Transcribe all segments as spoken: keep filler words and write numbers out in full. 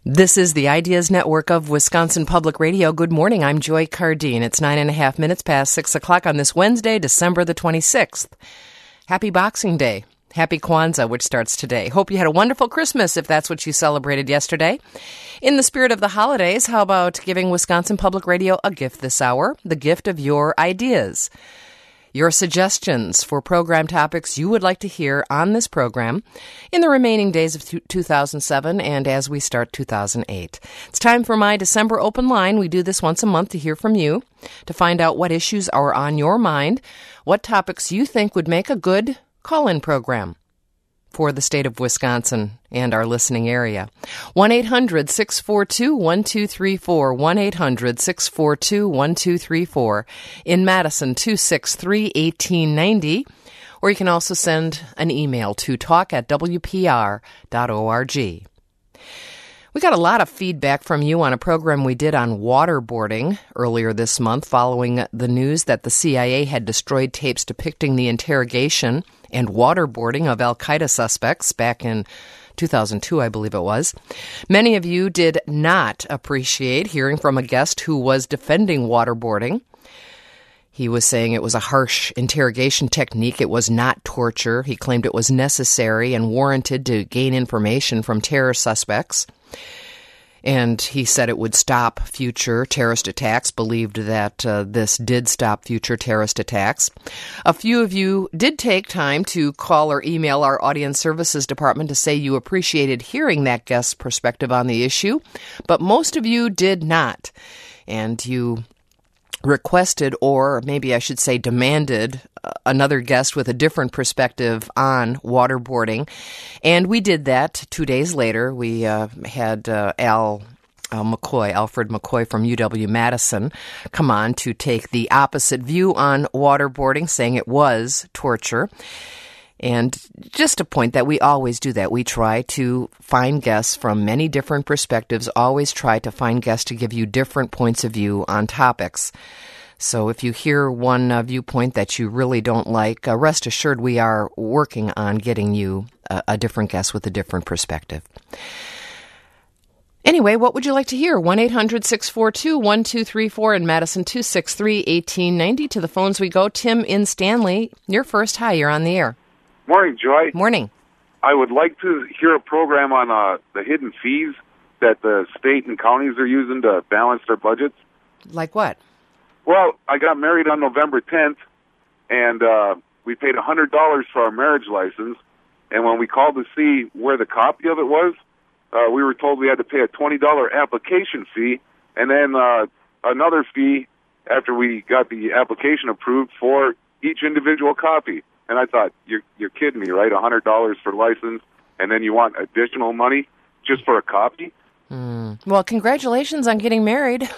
This is the Ideas Network of Wisconsin Public Radio. Good morning. I'm Joy Cardine. It's nine and a half minutes past six o'clock on this Wednesday, December the twenty-sixth. Happy Boxing Day. Happy Kwanzaa, which starts today. Hope you had a wonderful Christmas if that's what you celebrated yesterday. In the spirit of the holidays, how about giving Wisconsin Public Radio a gift this hour? The gift of your ideas. Your suggestions for program topics you would like to hear on this program in the remaining days of two thousand seven and as we start two thousand eight. It's time for my December open line. We do this once a month to hear from you, to find out what issues are on your mind, what topics you think would make a good call-in program for the state of Wisconsin and our listening area. one eight hundred six four two one two three four, one eight hundred six four two one two three four. In Madison, two six three one eight nine zero. Or you can also send an email to talk at w p r dot org. We got a lot of feedback from you on a program we did on waterboarding earlier this month following the news that the C I A had destroyed tapes depicting the interrogation and waterboarding of al-Qaeda suspects back in two thousand two, I believe it was. Many of you did not appreciate hearing from a guest who was defending waterboarding. He was saying it was a harsh interrogation technique. It was not torture. He claimed it was necessary and warranted to gain information from terror suspects. And he said it would stop future terrorist attacks, believed that uh, this did stop future terrorist attacks. A few of you did take time to call or email our audience services department to say you appreciated hearing that guest's perspective on the issue, but most of you did not. And you requested, or maybe I should say demanded, uh, another guest with a different perspective on waterboarding. And we did that two days later. We uh, had uh, Al uh, McCoy, Alfred McCoy from U W-Madison, come on to take the opposite view on waterboarding, saying it was torture. And just a point that we always do that. We try to find guests from many different perspectives, always try to find guests to give you different points of view on topics. So if you hear one uh, viewpoint that you really don't like, uh, rest assured we are working on getting you a, a different guest with a different perspective. Anyway, what would you like to hear? one eight hundred six four two one two three four in Madison, two six three one eight nine zero. To the phones we go. Tim in Stanley, you're first. Hi, you're on the air. Morning, Joy. Morning. I would like to hear a program on uh, the hidden fees that the state and counties are using to balance their budgets. Like what? Well, I got married on November tenth, and uh, we paid one hundred dollars for our marriage license. And when we called to see where the copy of it was, uh, we were told we had to pay a twenty dollars application fee, and then uh, another fee after we got the application approved for each individual copy. And I thought, you're, you're kidding me, right? one hundred dollars for license, and then you want additional money just for a copy? Mm. Well, congratulations on getting married.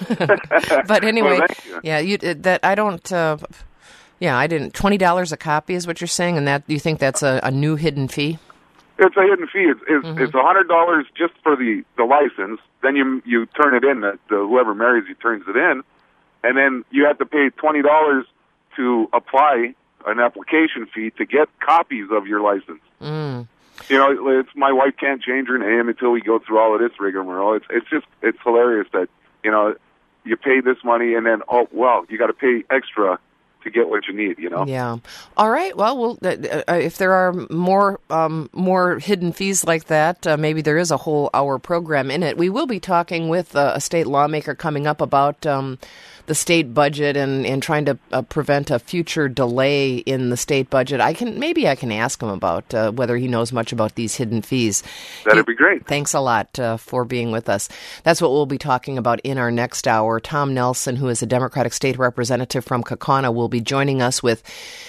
But anyway, well, thank you. yeah, you, that I don't, uh, yeah, I didn't, twenty dollars a copy is what you're saying, and that you think that's a, a new hidden fee? It's a hidden fee. It's, it's, mm-hmm. it's one hundred dollars just for the, the license. Then you you turn it in. The, the, whoever marries you turns it in. And then you have to pay twenty dollars to apply an application fee to get copies of your license. Mm. You know, it's my wife can't change her name until we go through all of this rigmarole. It's it's just it's hilarious that, you know, you pay this money and then, oh, well, you got to pay extra to get what you need, you know? Yeah. All right. Well, we'll uh, if there are more um, more hidden fees like that, uh, maybe there is a whole hour program in it. We will be talking with uh, a state lawmaker coming up about um, the state budget and, and trying to uh, prevent a future delay in the state budget. I can maybe I can ask him about uh, whether he knows much about these hidden fees. That'd he, be great. Thanks a lot uh, for being with us. That's what we'll be talking about in our next hour. Tom Nelson, who is a Democratic state representative from Kaukauna, will be joining us with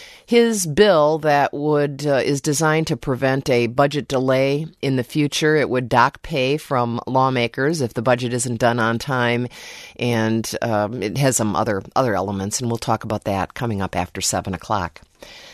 his bill that would uh, is designed to prevent a budget delay in the future. It would dock pay from lawmakers if the budget isn't done on time, and um, it has some other other elements, and we'll talk about that coming up after seven o'clock.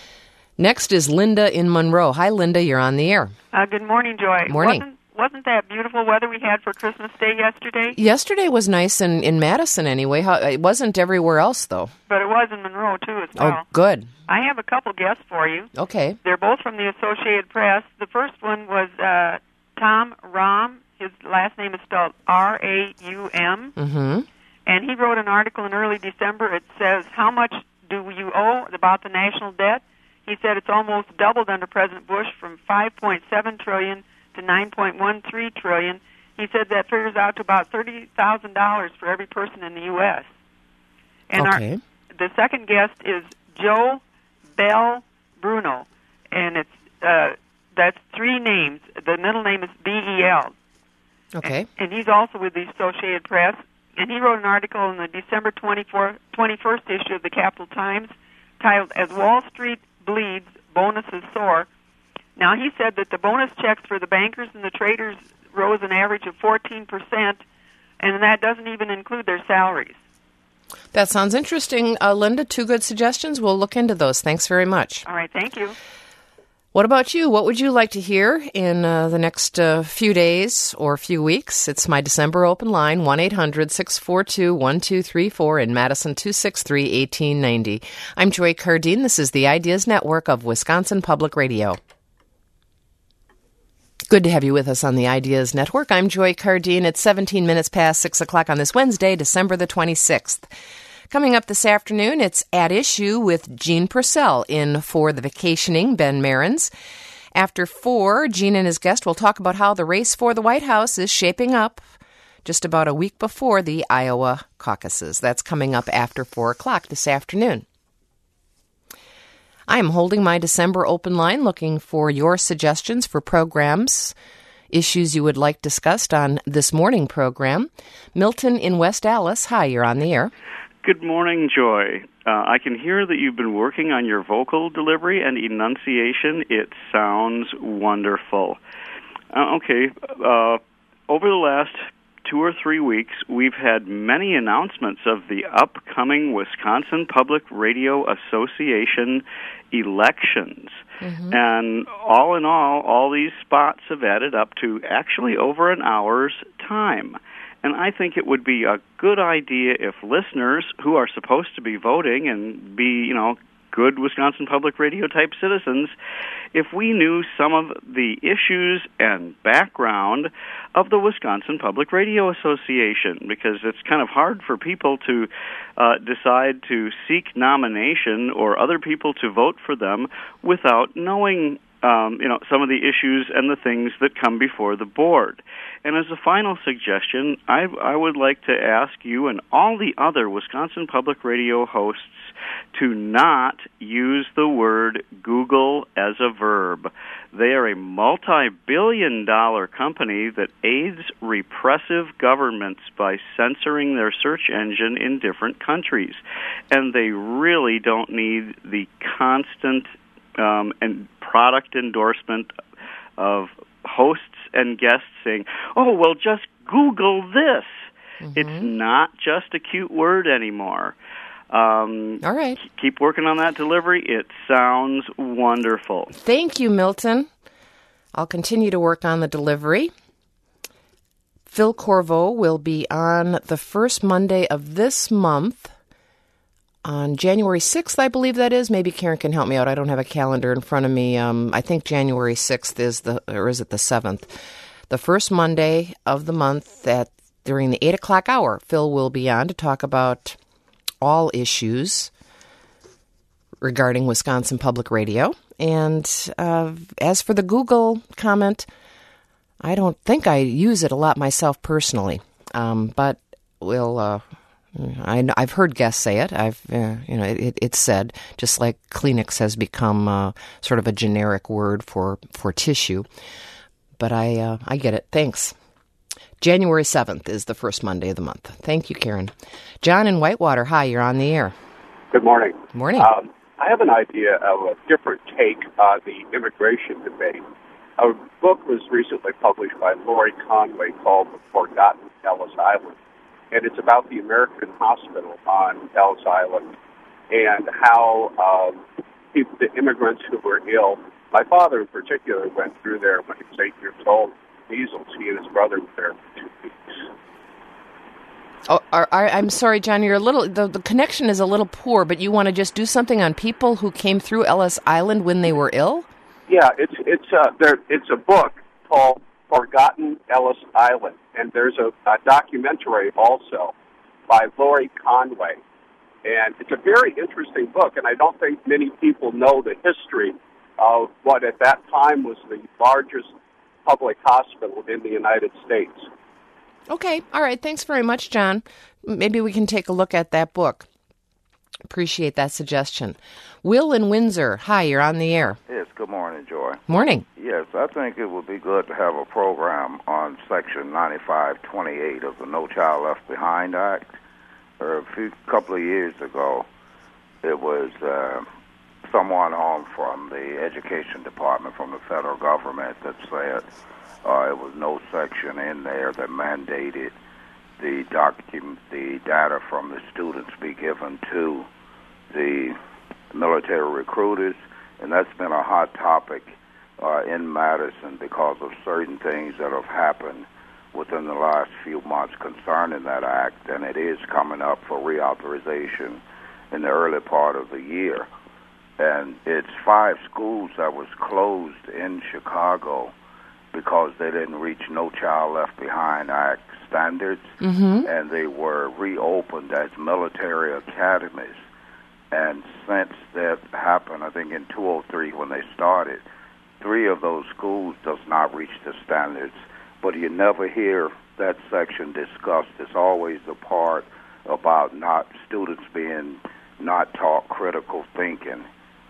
Next is Linda in Monroe. Hi, Linda. You're on the air. Uh, good morning, Joy. Morning. Wasn't, wasn't that beautiful weather we had for Christmas Day yesterday? Yesterday was nice in, in Madison anyway. How, it wasn't everywhere else, though. But it was in Monroe, too, as well. Oh, good. I have a couple guests for you. Okay. They're both from the Associated Press. The first one was uh, Tom Rahm. His last name is spelled R A U M. Mm-hmm. And he wrote an article in early December. It says, how much do you owe about the national debt? He said it's almost doubled under President Bush from five point seven trillion dollars to nine point one three trillion dollars. He said that figures out to about thirty thousand dollars for every person in the U S And okay. our, the second guest is Joe Bell Bruno, and it's uh, that's three names. The middle name is B E L. Okay. And, and he's also with the Associated Press. And he wrote an article in the December twenty-fourth, twenty-first issue of the Capital Times titled, As Wall Street Bleeds, Bonuses Soar. Now, he said that the bonus checks for the bankers and the traders rose an average of fourteen percent, and that doesn't even include their salaries. That sounds interesting. Uh, Linda, two good suggestions. We'll look into those. Thanks very much. All right, thank you. What about you? What would you like to hear in uh, the next uh, few days or few weeks? It's my December open line, one eight hundred six four two one two three four, in Madison, two six three one eight nine zero. I'm Joy Cardine. This is the Ideas Network of Wisconsin Public Radio. Good to have you with us on the Ideas Network. I'm Joy Cardine. It's seventeen minutes past six o'clock on this Wednesday, December the twenty-sixth. Coming up this afternoon, it's At Issue with Gene Purcell in For the Vacationing, Ben Marins. After four, Gene and his guest will talk about how the race for the White House is shaping up just about a week before the Iowa caucuses. That's coming up after four o'clock this afternoon. I am holding my December open line looking for your suggestions for programs, issues you would like discussed on this morning program. Milton in West Allis, hi, you're on the air. Good morning, Joy. Uh, I can hear that you've been working on your vocal delivery and enunciation. It sounds wonderful. Uh, okay, uh, over the last two or three weeks, we've had many announcements of the upcoming Wisconsin Public Radio Association elections. Mm-hmm. And all in all, all these spots have added up to actually over an hour's time. And I think it would be a good idea if listeners who are supposed to be voting and be, you know, good Wisconsin Public Radio type citizens, if we knew some of the issues and background of the Wisconsin Public Radio Association, because it's kind of hard for people to uh, decide to seek nomination or other people to vote for them without knowing Um, you know, some of the issues and the things that come before the board. And as a final suggestion, I, I would like to ask you and all the other Wisconsin Public Radio hosts to not use the word Google as a verb. They are a multi-billion dollar company that aids repressive governments by censoring their search engine in different countries. And they really don't need the constant Um, and product endorsement of hosts and guests saying, oh, well, just Google this. Mm-hmm. It's not just a cute word anymore. Um, All right. Keep working on that delivery. It sounds wonderful. Thank you, Milton. I'll continue to work on the delivery. Phil Corvo will be on the first Monday of this month. On January sixth, I believe that is. Maybe Karen can help me out. I don't have a calendar in front of me. Um, I think January sixth is the, or is it the seventh? The first Monday of the month at during the eight o'clock hour, Phil will be on to talk about all issues regarding Wisconsin Public Radio. And uh, as for the Google comment, I don't think I use it a lot myself personally, um, but we'll. Uh, I, I've heard guests say it. I've, uh, you know, it, it's said, just like Kleenex has become uh, sort of a generic word for, for tissue. But I, uh, I get it. Thanks. January seventh is the first Monday of the month. Thank you, Karen. John in Whitewater, hi, you're on the air. Good morning. Morning. Um, I have an idea of a different take on the immigration debate. A book was recently published by Lori Conway called The Forgotten Ellis Island. And it's about the American hospital on Ellis Island and how um, people, the immigrants who were ill, my father in particular went through there when he was eight years old, measles. He and his brother were there for two weeks. Oh, are, are, I'm sorry, John, you're a little, the, the connection is a little poor, but you want to just do something on people who came through Ellis Island when they were ill? Yeah, it's it's uh, there. It's a book called Forgotten Ellis Island. And there's a, a documentary also by Lori Conway. And it's a very interesting book, and I don't think many people know the history of what at that time was the largest public hospital in the United States. Okay. All right. Thanks very much, John. Maybe we can take a look at that book. Appreciate that suggestion. Will in Windsor. Hi, you're on the air. Yes, good morning, Joy. Morning. Yes, I think it would be good to have a program on Section ninety-five twenty-eight of the No Child Left Behind Act. Or a few couple of years ago, it was uh, someone on from the Education Department from the federal government that said uh, it was no section in there that mandated the document, the data from the students be given to the military recruiters, and that's been a hot topic uh, in Madison because of certain things that have happened within the last few months concerning that act, and it is coming up for reauthorization in the early part of the year. And it's five schools that was closed in Chicago because they didn't reach No Child Left Behind Act standards, mm-hmm. and they were reopened as military academies. And since that happened, I think in two thousand three when they started, three of those schools does not reach the standards, but you never hear that section discussed. It's always the part about not students being not taught critical thinking,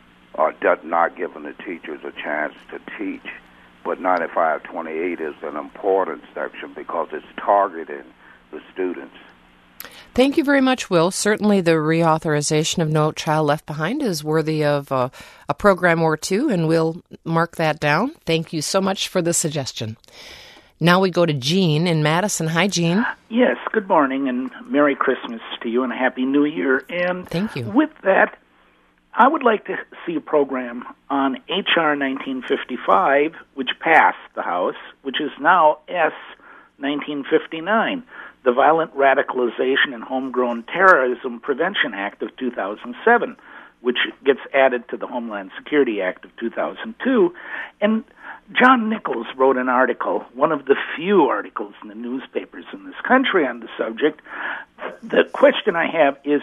or not giving the teachers a chance to teach. But ninety-five twenty-eight is an important section because it's targeting the students. Thank you very much, Will. Certainly the reauthorization of No Child Left Behind is worthy of uh, a program or two, and we'll mark that down. Thank you so much for the suggestion. Now we go to Jean in Madison. Hi, Jean. Yes, good morning, and Merry Christmas to you, and a Happy New Year. And thank you. With that, I would like to see a program on H R nineteen fifty-five, which passed the House, which is now S nineteen fifty-nine, the Violent Radicalization and Homegrown Terrorism Prevention Act of two thousand seven, which gets added to the Homeland Security Act of two thousand two. And John Nichols wrote an article, one of the few articles in the newspapers in this country on the subject. The question I have is,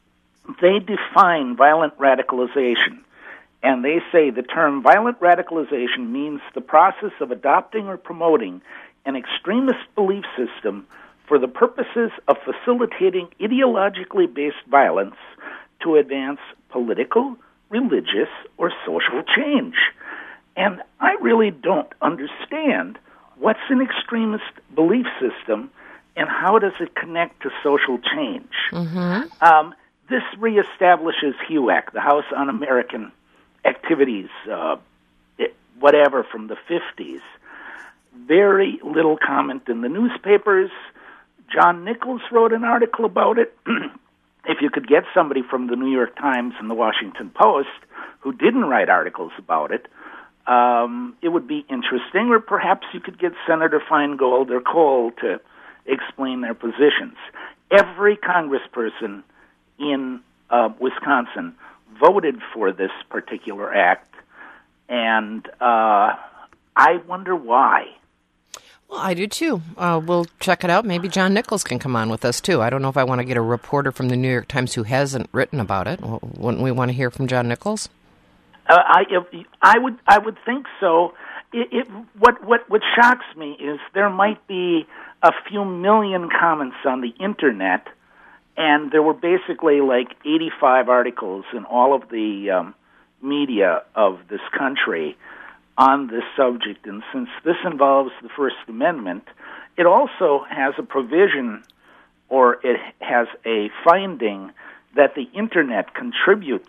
they define violent radicalization, and they say the term violent radicalization means the process of adopting or promoting an extremist belief system for the purposes of facilitating ideologically based violence to advance political, religious, or social change. And I really don't understand what's an extremist belief system and how does it connect to social change. Mm-hmm. Um, this reestablishes H U A C, the House Un-American Activities, uh, it, whatever, from the fifties. Very little comment in the newspapers. John Nichols wrote an article about it. If you could get somebody from the New York Times and the Washington Post who didn't write articles about it, um, it would be interesting. Or perhaps you could get Senator Feingold or Cole to explain their positions. Every congressperson in uh, Wisconsin voted for this particular act, and uh, I wonder why. Well, I do too. Uh, we'll check it out. Maybe John Nichols can come on with us too. I don't know if I want to get a reporter from the New York Times who hasn't written about it. Wouldn't we want to hear from John Nichols? Uh, I, I would, I would think so. It, it, what, what, what shocks me is there might be a few million comments on the internet, and there were basically like eighty-five articles in all of the um, media of this country on this subject. And since this involves the First Amendment, it also has a provision, or it has a finding, that the internet contributes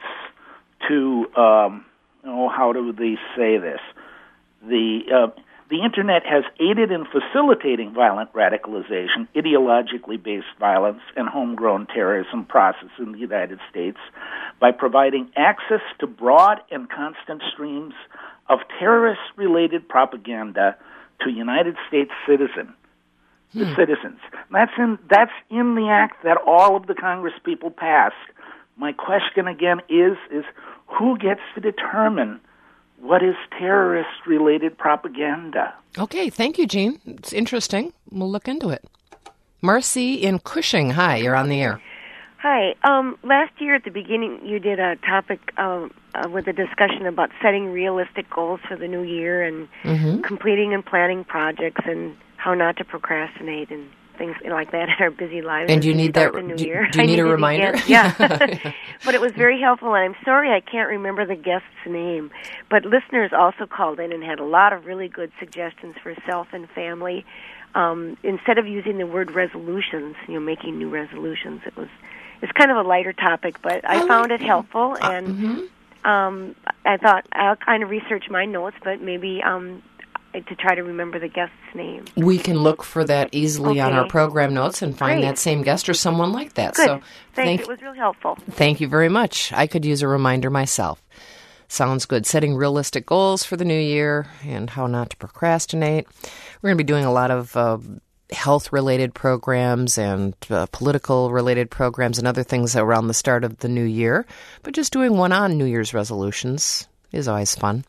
to, um, oh, how do they say this? The uh, the internet has aided in facilitating violent radicalization, ideologically based violence, and homegrown terrorism process in the United States by providing access to broad and constant streams of terrorist-related propaganda to United States citizen, hmm. citizens. That's in that's in the act that all of the Congress people passed. My question again is is who gets to determine what is terrorist-related propaganda? Okay, thank you, Gene. It's interesting. We'll look into it. Marcy in Cushing, hi, you're on the air. Hi. Um, last year at the beginning, you did a topic uh, uh, with a discussion about setting realistic goals for the new year and mm-hmm. completing and planning projects and how not to procrastinate and things like that in our busy lives. And do you need that? The new do, year. do you need a reminder? Yeah. But it was very helpful, and I'm sorry I can't remember the guest's name. But listeners also called in and had a lot of really good suggestions for self and family. Um, instead of using the word resolutions, you know, making new resolutions, it was it's kind of a lighter topic, but I, I found like it helpful, and uh, mm-hmm. um, I thought I'll kind of research my notes, but maybe um, to try to remember the guest's name. We can look for that easily okay. on our program notes and find Great. that same guest or someone like that. Good. So Thanks. Thank, it was real helpful. Thank you very much. I could use a reminder myself. Sounds good. Setting realistic goals for the new year and how not to procrastinate. We're going to be doing a lot of uh, health-related programs and uh, political-related programs and other things around the start of the new year. But just doing one on New Year's resolutions is always fun.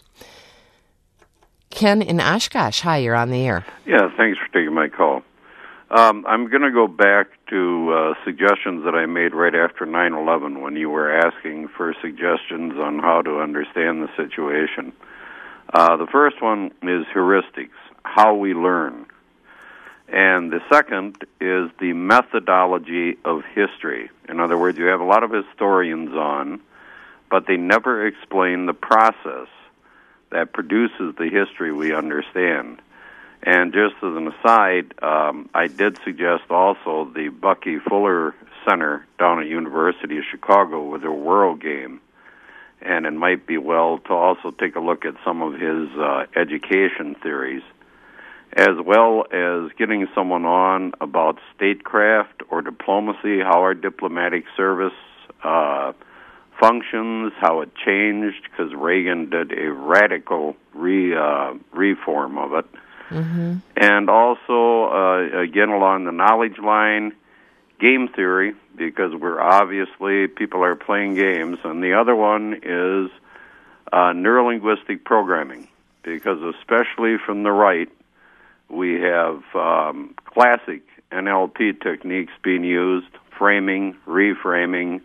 Ken in Oshkosh, hi, you're on the air. Yeah, thanks for taking my call. Um, I'm going to go back to uh, suggestions that I made right after nine eleven when you were asking for suggestions on how to understand the situation. Uh, the first one is heuristics, how we learn. And the second is the methodology of history. In other words, you have a lot of historians on, but they never explain the process that produces the history we understand. And just as an aside, um, I did suggest also the Bucky Fuller Center down at University of Chicago with their World Game. And it might be well to also take a look at some of his uh, education theories, as well as getting someone on about statecraft or diplomacy, how our diplomatic service uh, functions, how it changed, because Reagan did a radical re, uh, reform of it. Mm-hmm. And also, uh, again, along the knowledge line, game theory, because we're obviously, people are playing games. And the other one is uh, neurolinguistic programming, because especially from the right, we have um, classic N L P techniques being used, framing, reframing,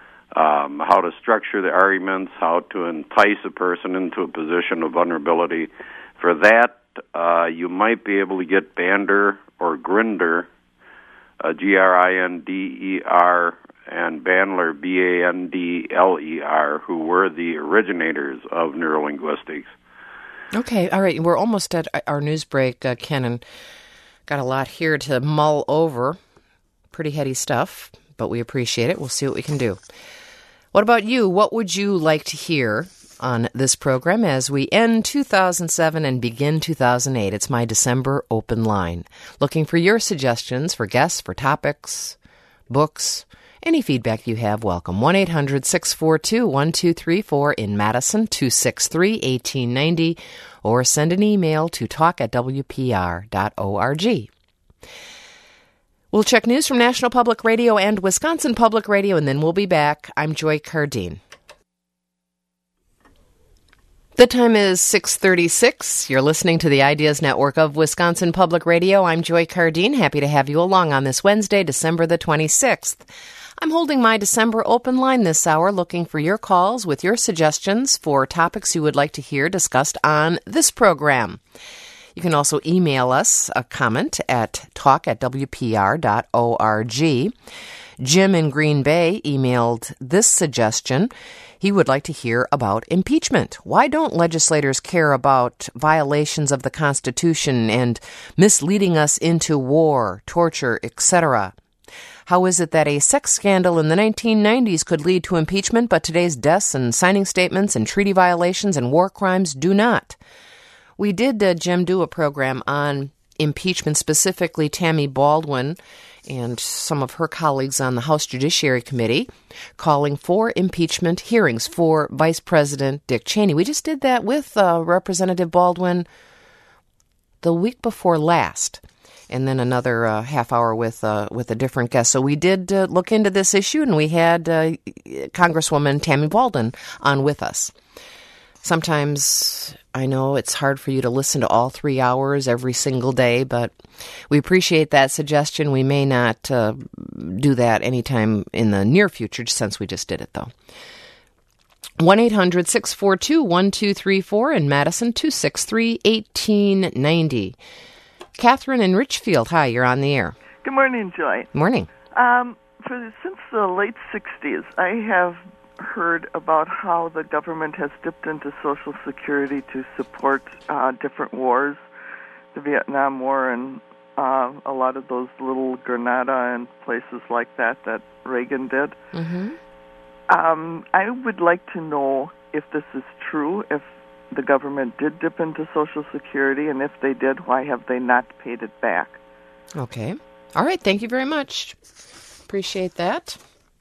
um, how to structure the arguments, how to entice a person into a position of vulnerability. For that, uh, you might be able to get Bander or Grinder, uh, G R I N D E R, and Bandler, B A N D L E R, who were the originators of neurolinguistics. Okay, all right. We're almost at our news break, uh, Ken, and got a lot here to mull over. Pretty heady stuff, but we appreciate it. We'll see what we can do. What about you? What would you like to hear on this program as we end two thousand seven and begin two thousand eight? It's my December open line. Looking for your suggestions for guests, for topics, books. Any feedback you have, welcome. one eight hundred six four two one two three four in Madison, two six three one eight nine zero, or send an email to talk at w p r dot org. We'll check news from National Public Radio and Wisconsin Public Radio, and then we'll be back. I'm Joy Cardine. The time is six thirty-six. You're listening to the Ideas Network of Wisconsin Public Radio. I'm Joy Cardine. Happy to have you along on this Wednesday, December the twenty-sixth. I'm holding my December open line this hour, looking for your calls with your suggestions for topics you would like to hear discussed on this program. You can also email us a comment at talk at w p r dot org. Jim in Green Bay emailed this suggestion. He would like to hear about impeachment. Why don't legislators care about violations of the Constitution and misleading us into war, torture, et cetera? How is it that a sex scandal in the nineteen nineties could lead to impeachment, but today's deaths and signing statements and treaty violations and war crimes do not? We did, uh, Jim, do a program on impeachment, specifically Tammy Baldwin and some of her colleagues on the House Judiciary Committee calling for impeachment hearings for Vice President Dick Cheney. We just did that with uh, Representative Baldwin the week before last, and then another uh, half hour with uh, with a different guest. So we did uh, look into this issue, and we had uh, Congresswoman Tammy Baldwin on with us. Sometimes I know it's hard for you to listen to all three hours every single day, but we appreciate that suggestion. We may not uh, do that anytime in the near future, since we just did it, though. one eight hundred six four two one two three four in Madison, two six three one eight nine zero. Catherine in Richfield, hi, you're on the air. Good morning, Joy. Morning. Um, for, since the late sixties, I have heard about how the government has dipped into Social Security to support uh, different wars, the Vietnam War and uh, a lot of those little Grenada and places like that that Reagan did. Mm-hmm. Um, I would like to know if this is true, if the government did dip into Social Security, and if they did, why have they not paid it back? Okay. All right. Thank you very much. Appreciate that.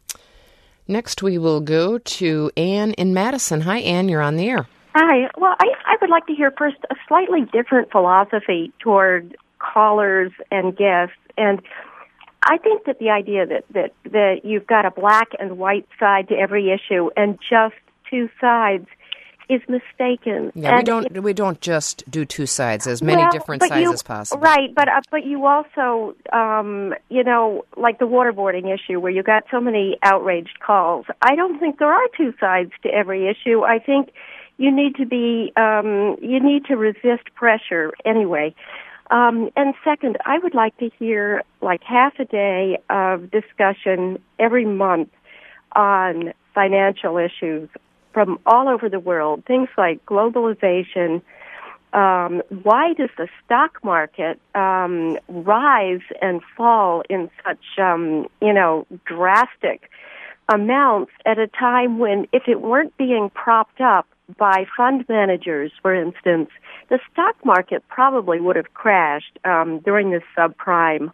Next, we will go to Anne in Madison. Hi, Anne. You're on the air. Hi. Well, I, I would like to hear first a slightly different philosophy toward callers and guests. And I think that the idea that, that, that you've got a black and white side to every issue and just two sides is mistaken. Yeah, and we don't it, we don't just do two sides. There's many well, different but sides you, as possible. Right, but uh, but you also, um, you know, like the waterboarding issue where you got so many outraged calls. I don't think there are two sides to every issue. I think you need to be, um, you need to resist pressure anyway. Um, and second, I would like to hear like half a day of discussion every month on financial issues from all over the world, things like globalization. Um, why does the stock market um, rise and fall in such, um, you know, drastic amounts at a time when, if it weren't being propped up by fund managers, for instance, the stock market probably would have crashed um, during the subprime,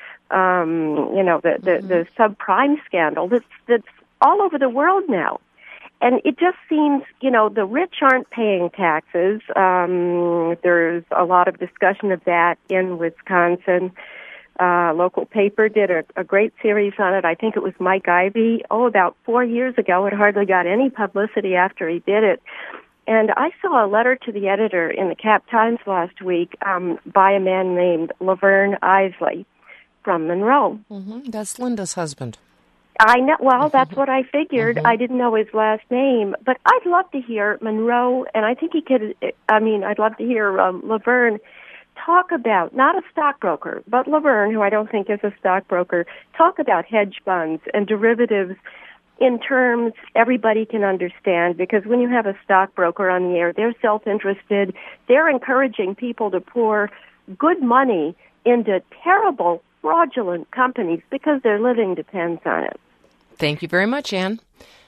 um, you know, the, the, mm-hmm. the subprime scandal that's, that's all over the world now. And it just seems, you know, the rich aren't paying taxes. Um, there's a lot of discussion of that in Wisconsin. Uh, local paper did a, a great series on it. I think it was Mike Ivey, oh, about four years ago. It hardly got any publicity after he did it. And I saw a letter to the editor in the Cap Times last week um, by a man named Laverne Isley from Monroe. Mm-hmm. That's Linda's husband. I know. Well, that's what I figured. Mm-hmm. I didn't know his last name, but I'd love to hear Monroe, and I think he could. I mean, I'd love to hear um, Laverne talk about, not a stockbroker, but Laverne, who I don't think is a stockbroker, talk about hedge funds and derivatives in terms everybody can understand. Because when you have a stockbroker on the air, they're self-interested. They're encouraging people to pour good money into terrible, fraudulent companies because their living depends on it. Thank you very much, Anne.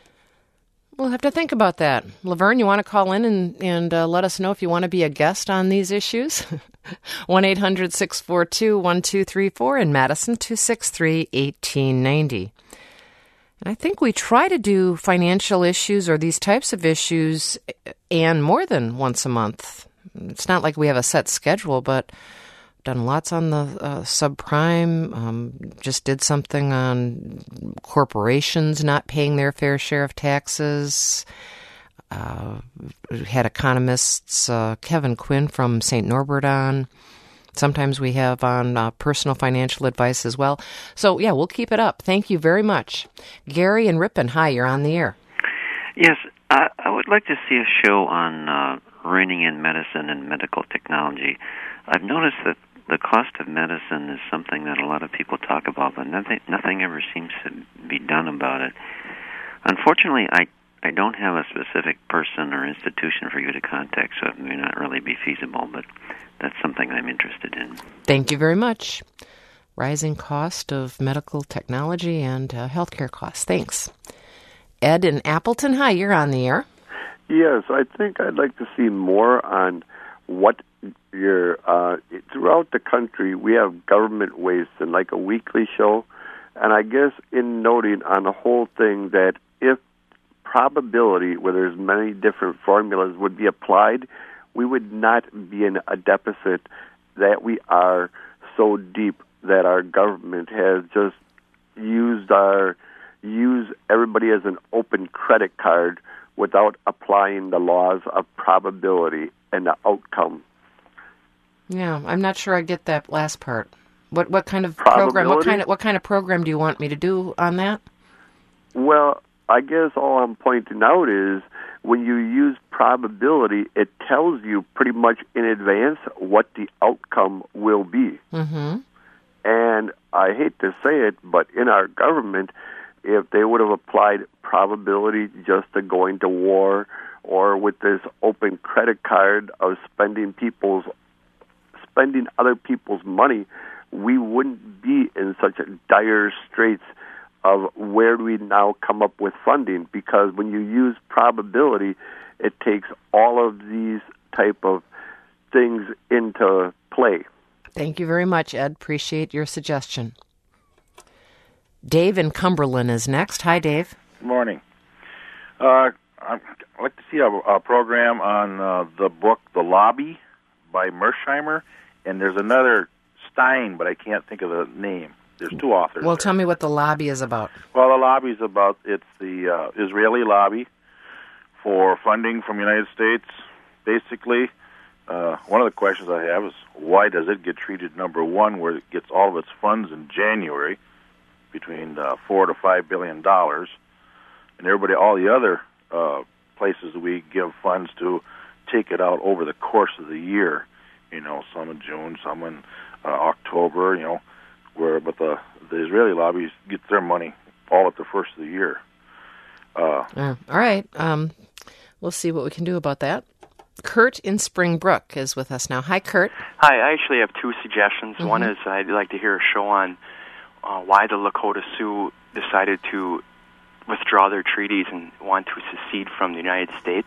We'll have to think about that. Laverne, you want to call in and, and uh, let us know if you want to be a guest on these issues? one eight hundred six four two one two three four in Madison, two six three one eight nine zero. And I think we try to do financial issues or these types of issues, Anne, more than once a month. It's not like we have a set schedule, but done lots on the uh, subprime, um, just did something on corporations not paying their fair share of taxes. Uh, had economists, uh, Kevin Quinn from Saint Norbert on. Sometimes we have on uh, personal financial advice as well. So, yeah, we'll keep it up. Thank you very much. Gary and Ripon, hi, you're on the air. Yes, I, I would like to see a show on uh, reining in medicine and medical technology. I've noticed that the cost of medicine is something that a lot of people talk about, but nothing nothing ever seems to be done about it. Unfortunately, I, I don't have a specific person or institution for you to contact, so it may not really be feasible, but that's something I'm interested in. Thank you very much. Rising cost of medical technology and uh, healthcare costs. Thanks. Ed in Appleton, hi, you're on the air. Yes, I think I'd like to see more on what your, uh, throughout the country, we have government waste and like a weekly show. And I guess in noting on the whole thing that if probability, where there's many different formulas, would be applied, we would not be in a deficit that we are so deep that our government has just used our, use everybody as an open credit card without applying the laws of probability and the outcome. Yeah, I'm not sure I get that last part. What what kind of program? What kind of what kind of program do you want me to do on that? Well, I guess all I'm pointing out is when you use probability, it tells you pretty much in advance what the outcome will be. Mm-hmm. And I hate to say it, but in our government, if they would have applied probability just to going to war, or with this open credit card of spending people's spending other people's money, we wouldn't be in such a dire straits of where do we now come up with funding, because when you use probability, it takes all of these type of things into play. Thank you very much, Ed. Appreciate your suggestion. Dave in Cumberland is next. Hi, Dave. Good morning. Uh, I'd like to see a, a program on uh, the book The Lobby by Mersheimer, and there's another Stein, but I can't think of the name. There's two authors. Well, there. tell me what The Lobby is about. Well, The Lobby is about, it's the uh, Israeli lobby for funding from the United States. Basically, uh, one of the questions I have is, why does it get treated number one, where it gets all of its funds in January, between uh, four to five billion dollars, and everybody, all the other uh, places that we give funds to, take it out over the course of the year. You know, some in June, some in uh, October. You know, where but the the Israeli lobby gets their money all at the first of the year. Uh, uh, all right, um, we'll see what we can do about that. Kurt in Springbrook is with us now. Hi, Kurt. Hi, I actually have two suggestions. Mm-hmm. One is I'd like to hear a show on uh, why the Lakota Sioux decided to withdraw their treaties and want to secede from the United States.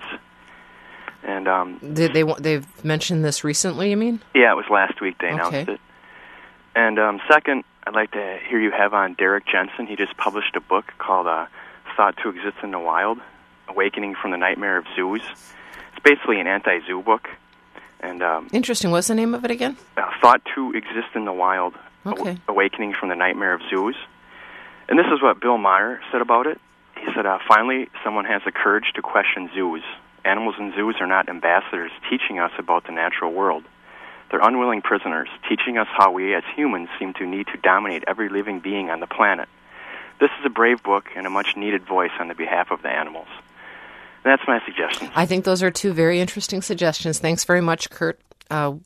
And um, Did they they've mentioned this recently, you mean? Yeah, it was last week they announced okay. it. And um, second, I'd like to hear you have on Derek Jensen. He just published a book called uh, Thought to Exist in the Wild, Awakening from the Nightmare of Zoos. It's basically an anti-zoo book. And um, Interesting. What's the name of it again? Uh, Thought to Exist in the Wild, okay. Aw- Awakening from the Nightmare of Zoos. And this is what Bill Maher said about it. He said, uh, finally, someone has the courage to question zoos. Animals in zoos are not ambassadors teaching us about the natural world. They're unwilling prisoners, teaching us how we as humans seem to need to dominate every living being on the planet. This is a brave book and a much-needed voice on the behalf of the animals. And that's my suggestion. I think those are two very interesting suggestions. Thanks very much, Kurt. Uh,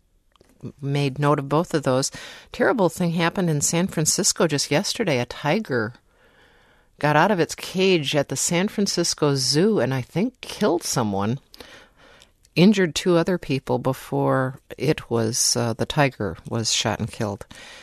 made note of both of those. Terrible thing happened in San Francisco just yesterday. A tiger got out of its cage at the San Francisco Zoo and I think killed someone. Injured two other people before it was, uh, the tiger was shot and killed.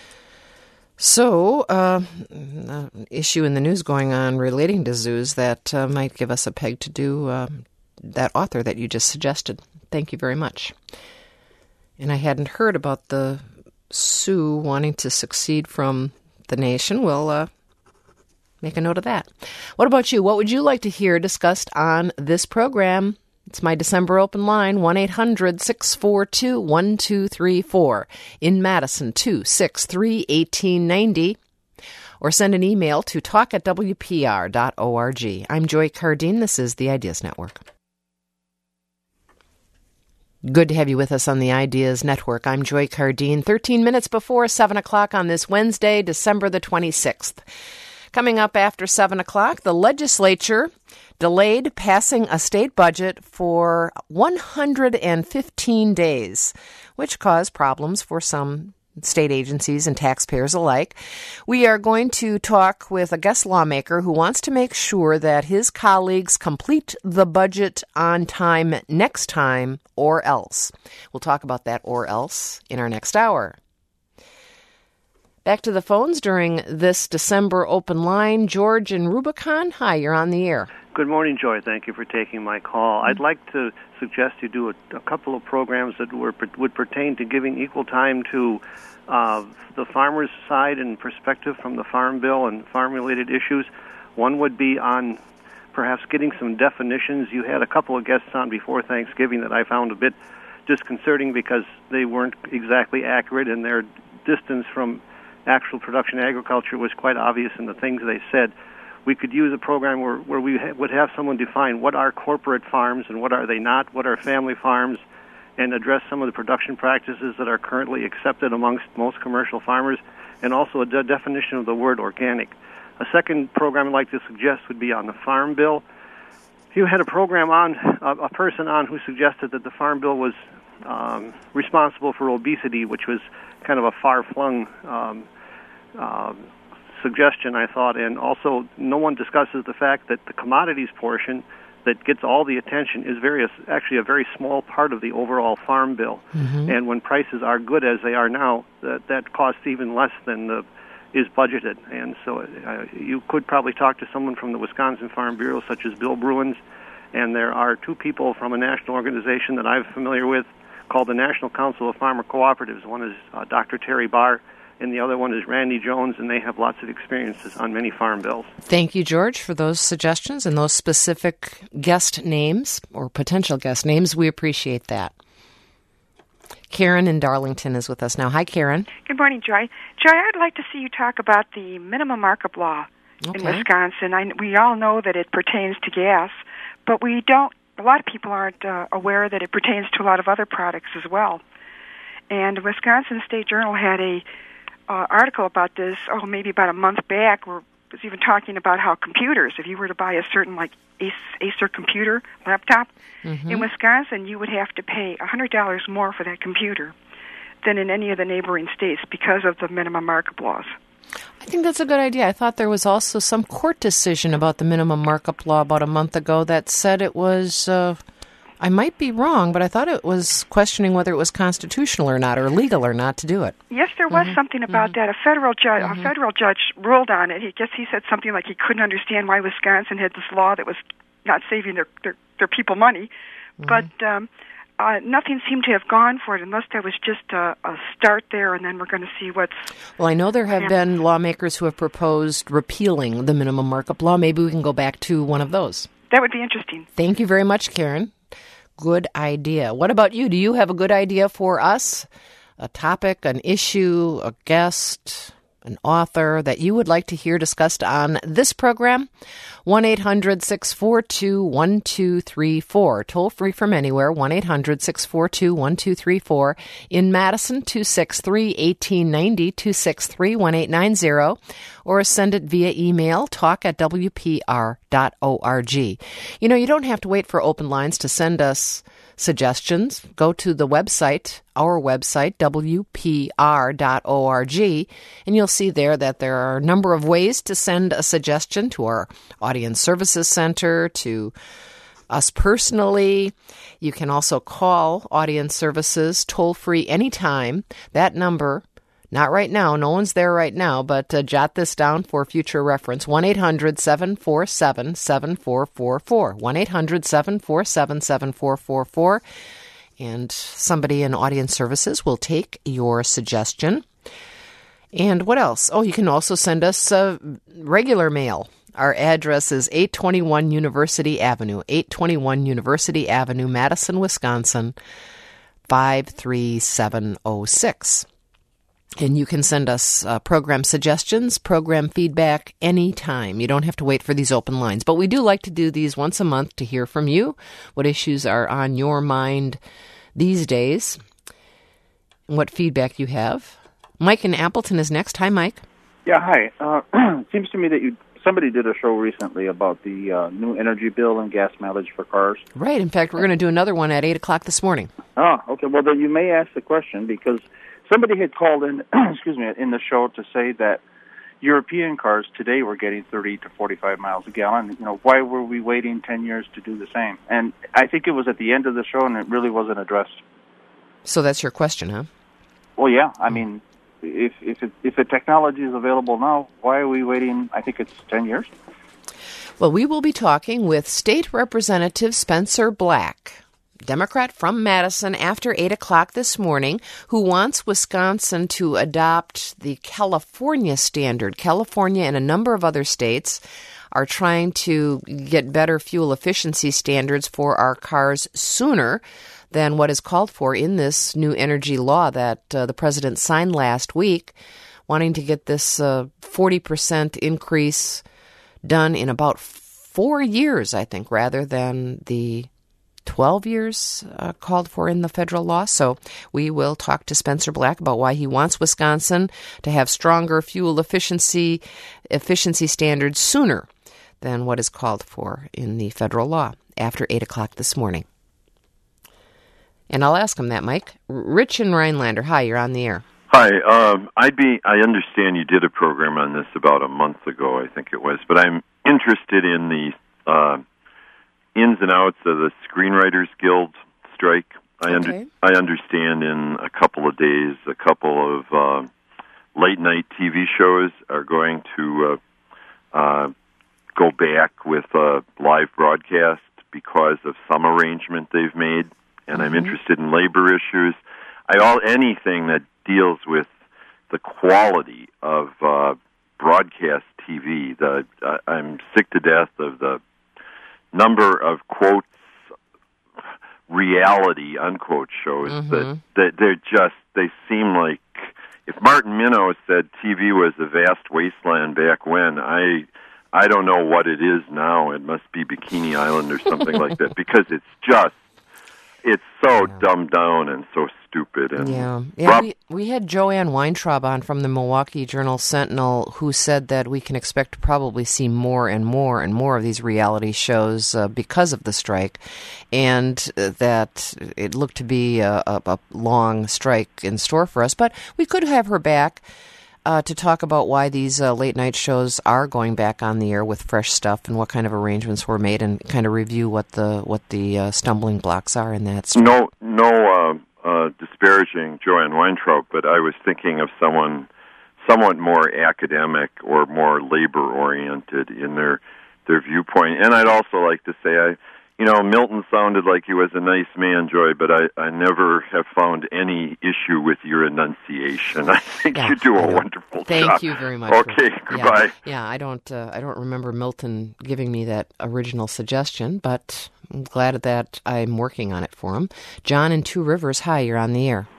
So, uh, an issue in the news going on relating to zoos that uh, might give us a peg to do uh, that author that you just suggested. Thank you very much. And I hadn't heard about the Sioux wanting to succeed from the nation. We'll uh, make a note of that. What about you? What would you like to hear discussed on this program? It's my December open line, one eight hundred six four two one two three four. In Madison, two six three one eight nine zero. Or send an email to talk at w p r dot org. I'm Joy Cardine. This is the Ideas Network. Good to have you with us on the Ideas Network. I'm Joy Cardine. thirteen minutes before seven o'clock on this Wednesday, December the twenty-sixth. Coming up after seven o'clock, the legislature delayed passing a state budget for one hundred fifteen days, which caused problems for some state agencies and taxpayers alike. We are going to talk with a guest lawmaker who wants to make sure that his colleagues complete the budget on time next time or else. We'll talk about that or else in our next hour. Back to the phones during this December open line. George in Rubicon. Hi, you're on the air. Good morning, Joy. Thank you for taking my call. I'd like to suggest you do a, a couple of programs that were, would pertain to giving equal time to uh, the farmers' side and perspective from the Farm Bill and farm-related issues. One would be on perhaps getting some definitions. You had a couple of guests on before Thanksgiving that I found a bit disconcerting because they weren't exactly accurate, and their distance from actual production agriculture was quite obvious in the things they said. we could use a program where, where we ha- would have someone define what are corporate farms and what are they not, what are family farms, and address some of the production practices that are currently accepted amongst most commercial farmers, and also a de- definition of the word organic. A second program I'd like to suggest would be on the Farm Bill. You had a program on, uh, a person on who suggested that the Farm Bill was um, responsible for obesity, which was kind of a far-flung um, uh, suggestion, I thought, and also no one discusses the fact that the commodities portion that gets all the attention is very actually a very small part of the overall Farm Bill. Mm-hmm. And when prices are good as they are now, that, that costs even less than the is budgeted. And so uh, you could probably talk to someone from the Wisconsin Farm Bureau, such as Bill Bruins, and there are two people from a national organization that I'm familiar with called the National Council of Farmer Cooperatives. One is uh, Doctor Terry Barr, and the other one is Randy Jones, and they have lots of experiences on many farm bills. Thank you, George, for those suggestions and those specific guest names or potential guest names. We appreciate that. Karen in Darlington is with us now. Hi, Karen. Good morning, Joy. Joy, I'd like to see you talk about the minimum markup law okay. in Wisconsin. I, we all know that it pertains to gas, but we don't. A lot of people aren't uh, aware that it pertains to a lot of other products as well. And Wisconsin State Journal had a uh, article about this, oh, maybe about a month back, where it was even talking about how computers, if you were to buy a certain, like, Acer computer laptop, mm-hmm. in Wisconsin, you would have to pay one hundred dollars more for that computer than in any of the neighboring states because of the minimum markup laws. I think that's a good idea. I thought there was also some court decision about the minimum markup law about a month ago that said it was, uh, I might be wrong, but I thought it was questioning whether it was constitutional or not, or legal or not to do it. Yes, there was mm-hmm. something about mm-hmm. that. A federal judge, mm-hmm. a federal judge ruled on it. I guess he said something like he couldn't understand why Wisconsin had this law that was not saving their their, their people money, mm-hmm. but um, uh, nothing seemed to have gone for it unless there was just a, a start there, and then we're going to see what's. Well, I know there have been lawmakers who have proposed repealing the minimum markup law. Maybe we can go back to one of those. That would be interesting. Thank you very much, Karen. Good idea. What about you? Do you have a good idea for us? A topic, an issue, a guest, an author that you would like to hear discussed on this program? one eight hundred six four two one two three four. Toll free from anywhere, one eight hundred six four two one two three four. In Madison, two six three one eight nine zero, two six three one eight nine zero. Or send it via email, talk at w p r dot org. You know, you don't have to wait for open lines to send us suggestions. Go to the website, our website, w p r dot org, and you'll see there that there are a number of ways to send a suggestion to our Audience Services Center, to us personally. You can also call Audience Services toll-free anytime. That number, not right now, no one's there right now, but uh, jot this down for future reference, one eight hundred seven four seven seven four four four, one eight hundred seven four seven seven four four four, and somebody in Audience Services will take your suggestion. And what else? Oh, you can also send us uh, regular mail. Our address is eight twenty-one University Avenue, eight twenty-one University Avenue, Madison, Wisconsin, five three seven zero six. And you can send us uh, program suggestions, program feedback anytime. You don't have to wait for these open lines. But we do like to do these once a month to hear from you, what issues are on your mind these days, and what feedback you have. Mike in Appleton is next. Hi, Mike. Yeah, hi. Uh, it seems to me that you somebody did a show recently about the uh, new energy bill and gas mileage for cars. Right. In fact, we're going to do another one at eight o'clock this morning. Oh, okay. Well, then you may ask the question because somebody had called in, excuse me, in the show to say that European cars today were getting thirty to forty-five miles a gallon. You know, why were we waiting ten years to do the same? And I think it was at the end of the show, and it really wasn't addressed. So that's your question, huh? Well, yeah. I mean, if if it, if the technology is available now, why are we waiting? I think it's ten years. Well, we will be talking with State Representative Spencer Black, Democrat from Madison, after eight o'clock this morning, who wants Wisconsin to adopt the California standard. California and a number of other states are trying to get better fuel efficiency standards for our cars sooner than what is called for in this new energy law that uh, the president signed last week, wanting to get this uh, forty percent increase done in about four years, I think, rather than the twelve years uh, called for in the federal law. So we will talk to Spencer Black about why he wants Wisconsin to have stronger fuel efficiency efficiency standards sooner than what is called for in the federal law after eight o'clock this morning. And I'll ask him that, Mike. Rich in Rhinelander, hi, you're on the air. Hi, um, I'd be. I understand you did a program on this about a month ago, I think it was, but I'm interested in the uh, ins and outs of the Screenwriters Guild strike. I, under, okay. I understand in a couple of days, a couple of uh, late-night T V shows are going to uh, uh, go back with a live broadcast because of some arrangement they've made, and mm-hmm. I'm interested in labor issues. I all anything that deals with the quality of uh, broadcast T V. The uh, I'm sick to death of the number of quotes, reality unquote shows mm-hmm. that, that they're just they seem like if Martin Minow said T V was a vast wasteland back when, I I don't know what it is now. It must be Bikini Island or something like that, because it's just it's so yeah. dumbed down and so stupid. And yeah, yeah. Rob- we, we had Joanne Weintraub on from the Milwaukee Journal Sentinel, who said that we can expect to probably see more and more and more of these reality shows uh, because of the strike, and uh, that it looked to be a, a, a long strike in store for us. But we could have her back Uh, to talk about why these uh, late-night shows are going back on the air with fresh stuff and what kind of arrangements were made, and kind of review what the what the uh, stumbling blocks are in that. Story. No, no uh, uh, disparaging Joanne Weintraub, but I was thinking of someone somewhat more academic or more labor-oriented in their their viewpoint. And I'd also like to say, I, you know, Milton sounded like he was a nice man, Joy, but I, I never have found any issue with your enunciation. I think yeah, you do a wonderful Thank job. Thank you very much. Okay, for, goodbye. Yeah, yeah I don't uh, I don't remember Milton giving me that original suggestion, but I'm glad that I'm working on it for him. John in Two Rivers, hi, you're on the air.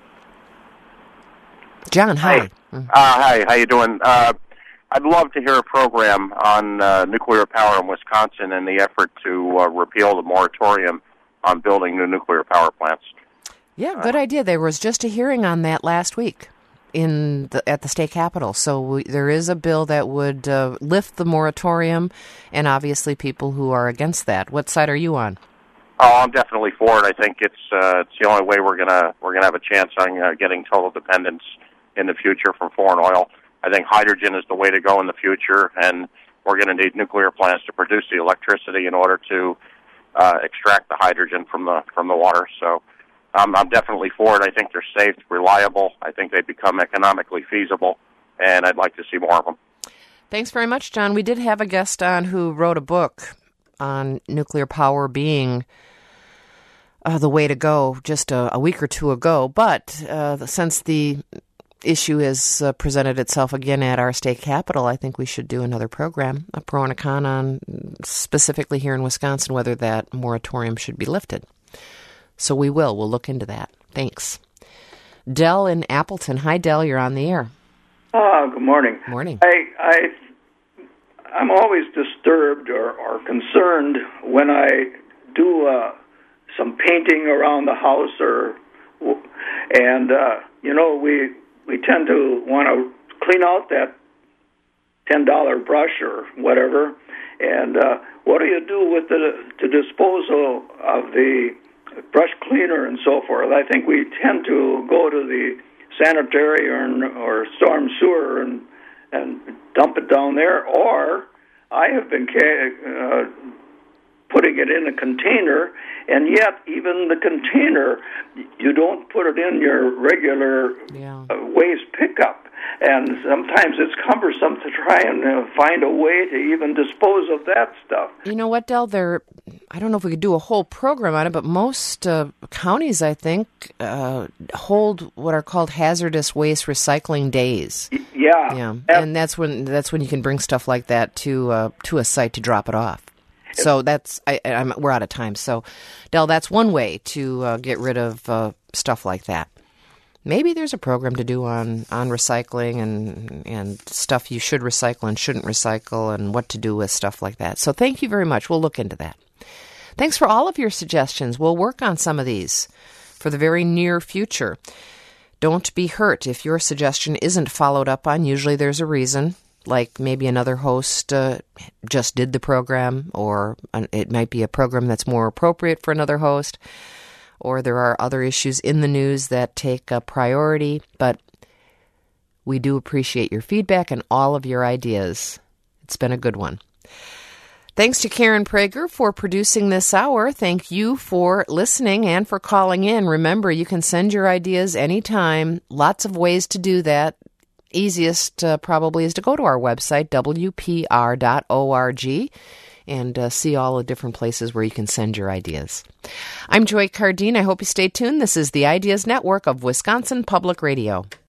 John, hi. Hi, uh, hi how you doing? Uh, I'd love to hear a program on uh, nuclear power in Wisconsin and the effort to uh, repeal the moratorium on building new nuclear power plants. Yeah, good uh, idea. There was just a hearing on that last week in the, at the state capitol. So we, there is a bill that would uh, lift the moratorium, and obviously people who are against that. What side are you on? Oh, I'm definitely for it. I think it's uh, it's the only way we're gonna we're gonna have a chance on uh, getting total dependence in the future from foreign oil. I think hydrogen is the way to go in the future, and we're going to need nuclear plants to produce the electricity in order to uh, extract the hydrogen from the from the water. So um, I'm definitely for it. I think they're safe, reliable. I think they become economically feasible, and I'd like to see more of them. Thanks very much, John. We did have a guest on who wrote a book on nuclear power being uh, the way to go just a, a week or two ago. But uh, since the issue has uh, presented itself again at our state capitol, I think we should do another program, a pro and a con on, specifically here in Wisconsin, whether that moratorium should be lifted. So we will. We'll look into that. Thanks. Dell in Appleton. Hi, Dell. You're on the air. Ah, good morning. Morning. I, I, I'm always disturbed or, or concerned when I do uh, some painting around the house, or and uh, you know we. We tend to want to clean out that ten dollar brush or whatever, and uh, what do you do with the to disposal of the brush cleaner and so forth? I think we tend to go to the sanitary or, or storm sewer and and dump it down there, or I have been uh, putting it in a container, and yet even the container, you don't put it in your regular yeah. uh, waste pickup. And sometimes it's cumbersome to try and uh, find a way to even dispose of that stuff. You know what, Del? There, I don't know if we could do a whole program on it, but most uh, counties, I think, uh, hold what are called hazardous waste recycling days. Yeah, yeah, and that's when that's when you can bring stuff like that to uh, to a site to drop it off. So that's I, I'm, we're out of time. So, Del, that's one way to uh, get rid of uh, stuff like that. maybe there's a program to do on, on recycling and and stuff you should recycle and shouldn't recycle and what to do with stuff like that. So thank you very much. We'll look into that. Thanks for all of your suggestions. We'll work on some of these for the very near future. Don't be hurt if your suggestion isn't followed up on. Usually there's a reason, like maybe another host uh, just did the program, or it might be a program that's more appropriate for another host, or there are other issues in the news that take a priority. But we do appreciate your feedback and all of your ideas. It's been a good one. Thanks to Karen Prager for producing this hour. Thank you for listening and for calling in. Remember, you can send your ideas anytime. Lots of ways to do that. Easiest uh, probably is to go to our website, w p r dot org, and uh, see all the different places where you can send your ideas. I'm Joy Cardine. I hope you stay tuned. This is the Ideas Network of Wisconsin Public Radio.